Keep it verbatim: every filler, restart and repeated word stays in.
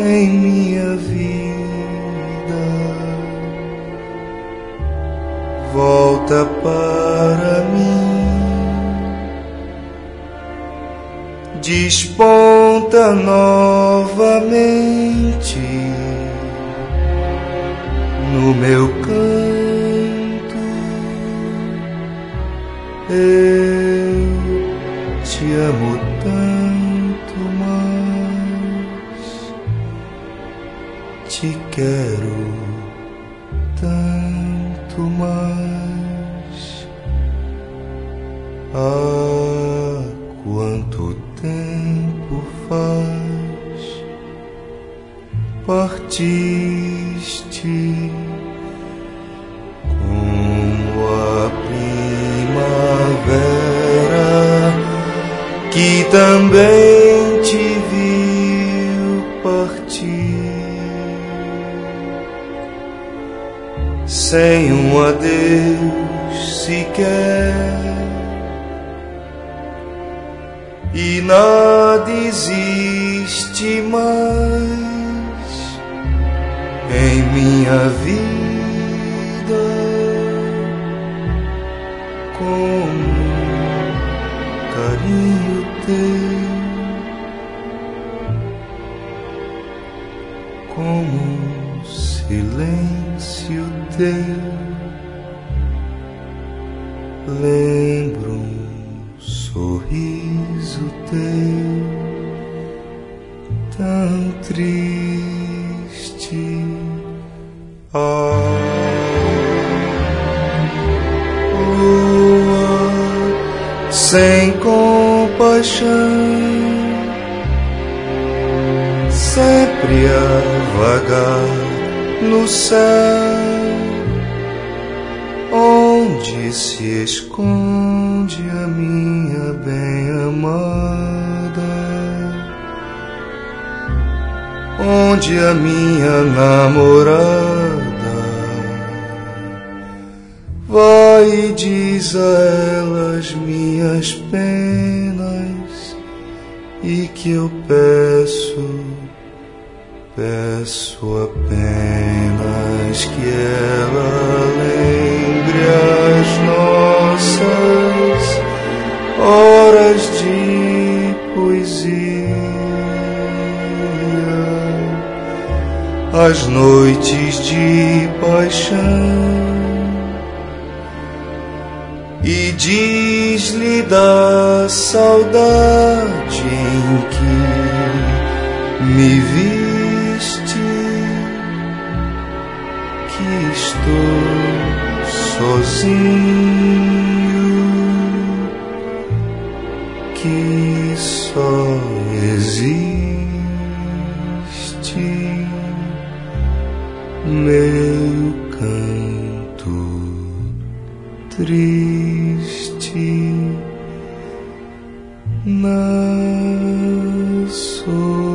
em minha vida. Volta para mim, desponta novamente no meu canto. Eu te amo tanto mais, te quero tanto mais. Há quanto tempo faz partiste como a primavera que também te viu partir, sem um adeus sequer, e nada existe mais em minha vida como carinho teu, como silêncio teu. Lembro um sorriso teu tão triste. Ah, lua sem compaixão, sempre a vagar no céu, onde se esconde a minha bem-amada, onde a minha namorada vai e diz a ela as minhas penas, e que eu peço, peço apenas que ela lembre as nossas horas de poesia, as noites de paixão, e diz-lhe da saudade em que me viste, que estou sozinho, que só existe meu canto triste na solidão.